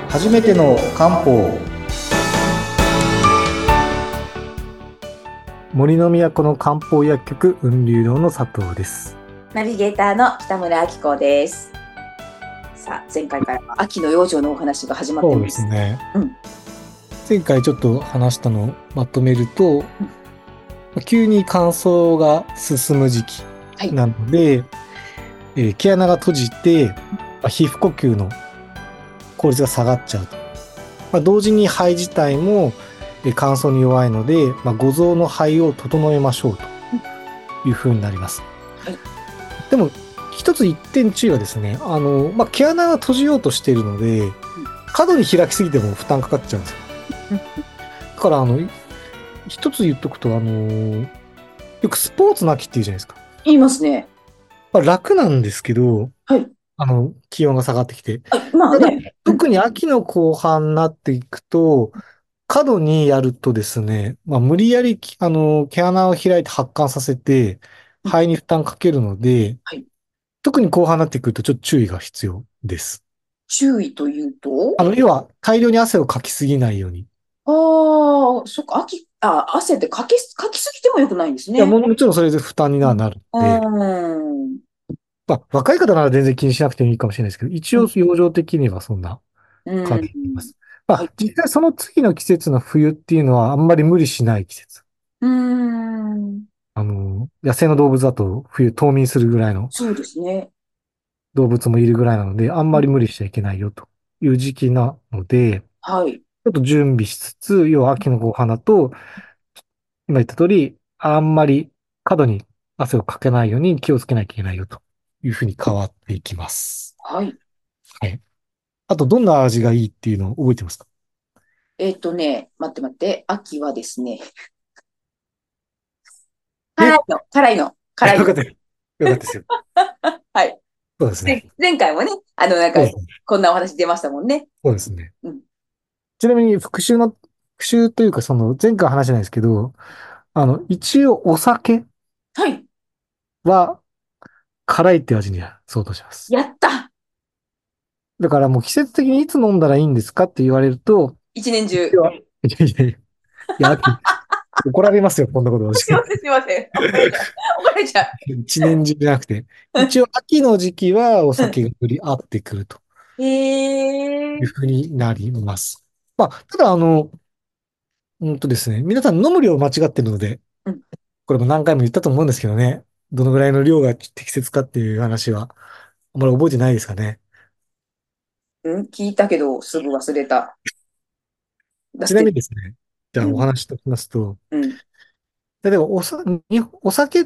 初めての漢方。森の都の漢方薬局雲流堂の佐藤です。 ナビゲーターの北村明子です。さあ、前回から秋の養生のお話が始まってそうます。 ですね。 うん。 前回ちょっと話したのをまとめると、 うん急に乾燥が進む時期はい。 なので、毛穴が閉じて、皮膚呼吸の効率が下がっちゃうと。同時に肺自体も乾燥に弱いので、五臓の肺を整えましょうとうんいうふうになります。 はい。 でも、一つ一点注意はですね、毛穴が閉じようとしているので、 うん過度に開きすぎても負担かかっちゃうんですよ。 うんだから、一つ言っとくと、よくスポーツの秋って言うじゃないですか。 言いますね。 楽なんですけど、 はい。 気温が下がってきて。 まあただ、 ね。うん。 特に秋の後半になっていくと、過度にやるとですね、無理やり、毛穴を開いて発汗させて、 うん肺に負担かけるので、 はい。 特に後半になってくるとちょっと注意が必要です。 注意というと、 要は、大量に汗をかきすぎないように。いそっか、汗ってかきすぎてもよくないんですや、 ね。 もちろんそれで負担にうん。 なるので、 うん。 若い方なら全然気にしなくてもいいかもしれないですけど、一応、 うん。 養生的にはそんな感うん。 じになります。 はい。 実際その次の季節の冬っていうのはあんまり無理しない季節。 うん。 野生の動物だと冬冬眠するぐらいのそうですね。 動物もいるぐらいなので、あんうんまり無理しちゃいけないよという時期なので、ちはい。 ょっと準備しつつ、要は秋の後半だと、今言った通り、あんまり過度に汗をかけないように気をつけなきゃいけないよというふうに変わっていきます。 はい。 はい。あと、どんな味がいいっていうのを覚えてますか？ 待って待って。秋はですね、辛いえの、辛いの、辛いの。 よかったよ。よかったですよ。 はい。 そうですね。 前回もね、 そうですね。 こんなお話出ましたもんね。 そうですね。 うん。 ちなみに復習というか、その前回は話じゃないですけど、一応お酒はい。 は辛いって味には相当します。 やっただからもう季節的にいつ飲んだらいいんですかって言われると、 一年中。 いや、いやいやいや、秋、怒られますよ、こんなこと私。 すいません、すいません。怒られちゃう。怒られちゃ一年中じゃなくて、 う。 一応秋の時期はおうん。 酒がより合ってくるとへえ。 いうふうになります。ただですね、皆さん飲む量間違ってるので、 うん。 これも何回も言ったと思うんですけどね、どのぐらいの量が適切かっていう話は、あまり覚えてないですかね。 うん聞いたけど、すぐ忘れた。だっちなみて、 にですね、じゃうん。 あお話しときますと、 うん。 例えばお酒って、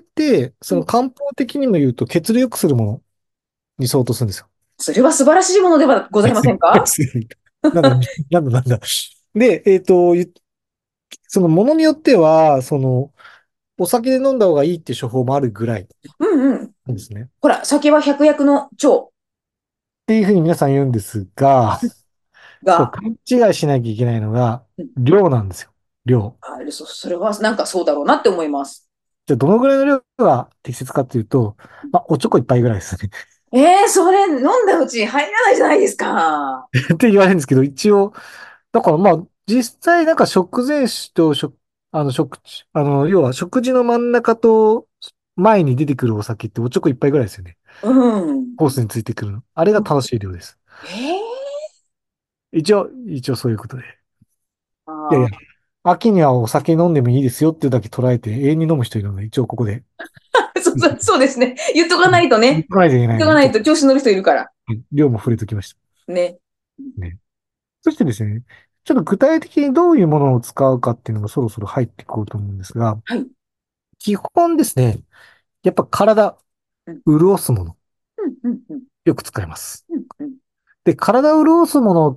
そうんの漢方的にも言うと血流良くするものに相当するんですよ。 それは素晴らしいものではございませんか？ なんだ、なんだ。で、そのものによっては、お酒で飲んだ方がいいっていう処方もあるぐらいうんうん。 なんですね。っほら、酒は百薬の長ていうふうに皆さん言うんですが、これが、 勘違いしなきゃいけないのが、 うん量なんですよ。量。 それはなんかそうだろうなって思います。 じゃあ、どのぐらいの量が適切かっていうと、おちょこ一杯ぐらいですね。 それ飲んだうちに入らないじゃないですか。 って言われるんですけど、一応、だから実際なんか食前酒と食事、要は食事の真ん中と前に出てくるお酒っておちょこ一杯ぐらいですよね。 うん。 コースについてくるの。あれが正しい量です。 ええ一応そういうことで。いやいや、 ああ秋にはお酒飲んでもいいですよっていうだけ捉えて永遠に飲む人いるので、一応ここで。 そうですね。言っとかないとね。 言っとかないといけないので、 言っとかないと調子乗る人いるから。 量も触れときました。 ね。 ね。そしてですね、ちょっと具体的にどういうものを使うかっていうのがそろそろ入っていこうと思うんですが、 はい。 基本ですね、やっぱ体、 うん、 潤すもの、 うん、うん、うん、 よく使います。 うん、うん。 で、体を潤すものって、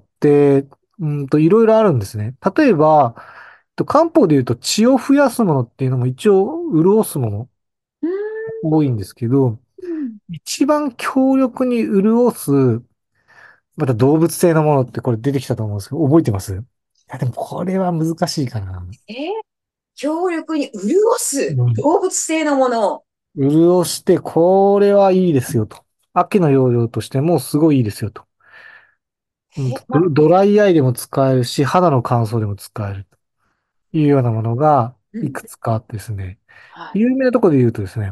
いろいろあるんですね。例えば、漢方で言うと血を増やすものっていうのも一応潤すものう多いんですけど、 ーん。 一番強力に潤す、また動物性のものってこれ出てきたと思うんですけど、覚えてます？いや、でもこれは難しいかな。 えー強力に潤すうん動物性のもの。 潤して、これはいいですよと。秋の養生としてもすごいいいですよと。 え、ま、 ドライアイでも使えるし、肌の乾燥でも使えるというようなものがうん。 いくつかあってですね、 はい。 有名なところで言うとですね、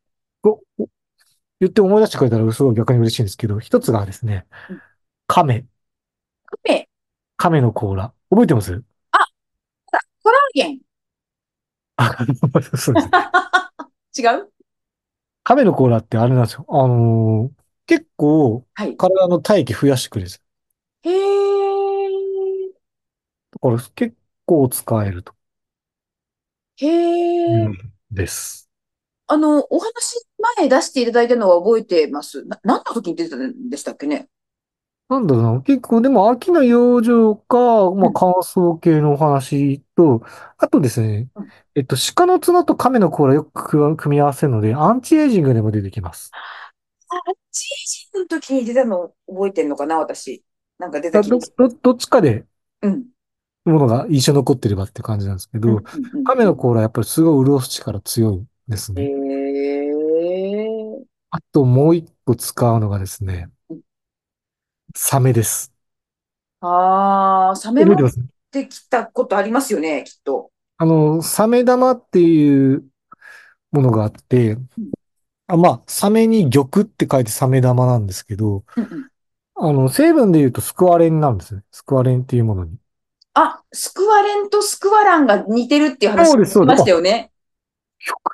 言って思い出してくれたらすごい逆に嬉しいんですけど、一つがですね、 うん。 亀、 カフェ。 亀の甲羅。覚えてます？ あ、コラーゲン。 あ、そうです。 違う。 亀の甲羅ってあれなんですよ。結構はい。 体の体液増やしてくれるんです。 へえ。 だから結構使えるとへえ。 いうんです。 お話前出していただいたのは覚えてます。何の時に出てたんでしたっけね。 なんだろうな。結構でも秋の養生か、まあうん。 乾燥系のお話と、あとですね、 うん。 鹿の角と亀の甲羅よく組み合わせるので、アンチエイジングでも出てきます。 あ、チーズの時に出たの覚えてんのかな、私。なんか出た気がすどっちかでる。うん。 ものが印象に残ってればって感じなんですけど、 うん。うん。うん。 亀の甲羅やっぱりすごい潤す力強いですへね。 え。 あともう一個使うのがですね、サメです。 ああ、サメも覚えてます？ できたことありますよね、きっと。 サメ玉っていうものがあって、 うん。 まあ、サメに玉って書いてサメ玉なんですけど、 うん。うん。 成分で言うとスクワレンなんですね。スクワレンっていうものに。 あ、スクワレンとスクワランが似てるっていう話そうです、 聞きまそうです。 したよね。 よく、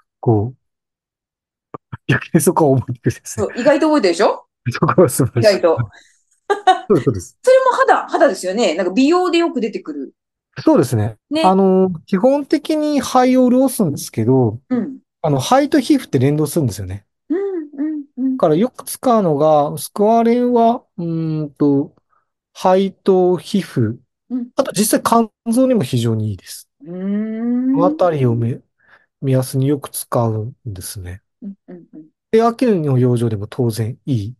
逆にそこは覚えてくるですね。 そう、意外と覚えてるでしょ。 そこは素晴らしい。 意外と。 そうです、そうです。 それも肌ですよね。なんか美容でよく出てくる。 そうですね。 ね。 基本的に肺を潤すんですけど、 うん。 肺と皮膚って連動するんですよね。 うん。うん。うん。 だからよく使うのが、スクワレンは、肺と皮膚、 うん。 あと実際肝臓にも非常にいいです。 うーん。 このあたりを目安によく使うんですね。 うん。うん。うん。 で、秋の養生でも当然いい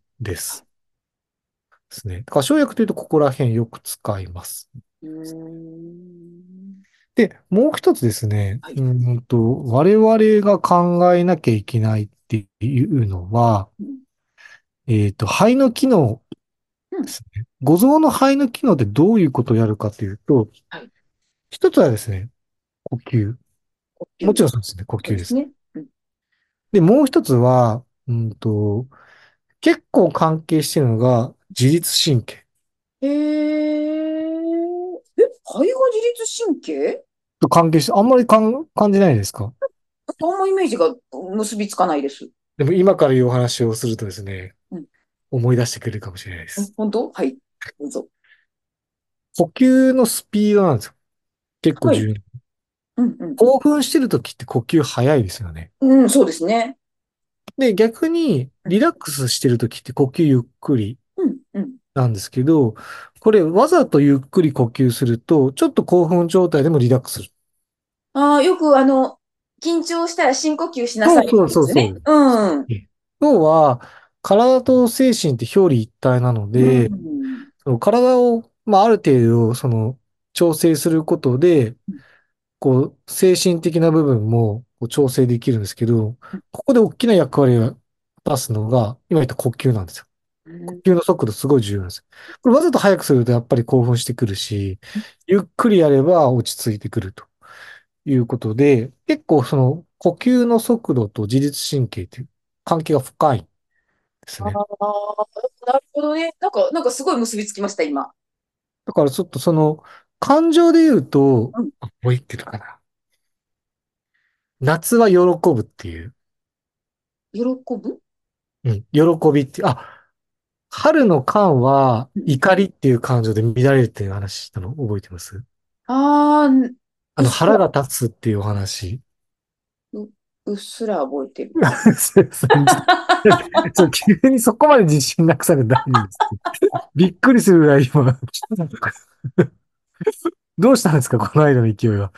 ですね。だから生薬というとここら辺よく使います。 うーん。 で、もう一つですね、 はい。 我々が考えなきゃいけないっていうのは、 うん。 肺の機能うん。 ですね。五臓の肺の機能ってどういうことをやるかというと、 はい。 一つはですね、呼吸。 呼吸。 もちろんそうですね、呼吸です。 そうですね。うん。 で、もう一つは、結構関係しているのが自律神経へえ。肺が自律神経。 と関係して、あんまり感じないですか？ あんまイメージが結びつかないです。 でも今からいうお話をするとですね、 うん。 思い出してくれるかもしれないです。 本当。はい。どうぞ。 呼吸のスピードなんですよ。結構はい。 重要。 うん。うん。うん。 興奮してる時って呼吸早いですよね。 うん、そうですね。 で、逆にうん。 リラックスしてる時って呼吸ゆっくりうん。うん。 なんですけど、これわざとゆっくり呼吸すると、ちょっと興奮状態でもリラックスする。 ああ、よく緊張したら深呼吸しなさいってそうそう言うんですよね。 そうそう。 うん。 要は、体と精神って表裏一体なのうで、 ん。 その体を、まあ、ある程度、調整することで、精神的な部分も調整できるんですけど、ここで大きな役割を出すのが、今言った呼吸なんですよ。 うん。 呼吸の速度すごい重要なんですよ。これわざと早くするとやっぱり興奮してくるし、ゆっくりやれば落ち着いてくるということで、結構その呼吸の速度と自律神経っていう関係が深いんですあね。 あ、なるほどね。なんかすごい結びつきました、今。 だからちょっと感情で言うと、 うん。 もう言ってるかな。夏は喜ぶっていう、 喜ぶ。 うん、喜びっていう、春の感はうん。 怒りっていう感情で乱れるっていう話したの覚えてます？ ああ、 腹が立つっていうお話。 う、うっすら覚えてる。 急にそこまで自信なくさく大丈夫です。びっくりするぐらい今、どうしたんですかこの間の勢いは。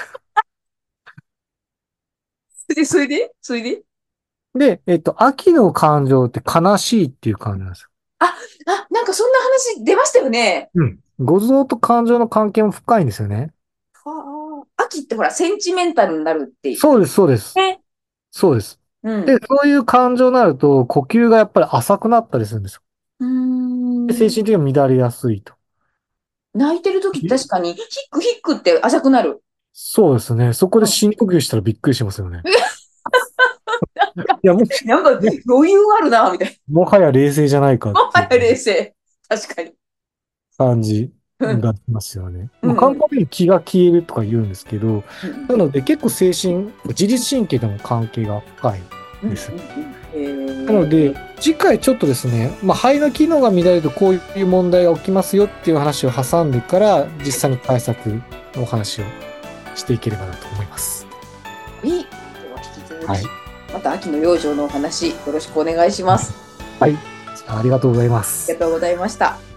それで。 で、秋の感情って悲しいっていう感じなんですよ。 あ、なんかそんな話出ましたよね。 うん。五臓と感情の関係も深いんですよね。 秋ってほら、センチメンタルになるって。 そうです、そうです。 ね。 そうです。で、 うん。 そういう感情になると、呼吸がやっぱり浅くなったりするんですよ。 うーで、 ん。 精神的にも乱れやすいと。 泣いてる時確かにヒックヒックって浅くなる。 そうですね。そこで深呼吸したらびっくりしますよね。いや、 なんか余裕あるな、みたいもはや冷静じゃないかっな。もはやていう冷静。確かに。 感じうんがしますよね。 うん簡単に気が消えるとか言うんですけど、 うんなので結構自律神経との関係が深いうんです。 うんなので、次回ちょっとですね、肺の機能が乱れるとこういう問題が起きますよっていう話を挟んでから、実際の対策のお話をしていければなと思います。 では引き続き、 はい。 また秋の養生のお話よろしくお願いします。 はい。ありがとうございます。 ありがとうございました。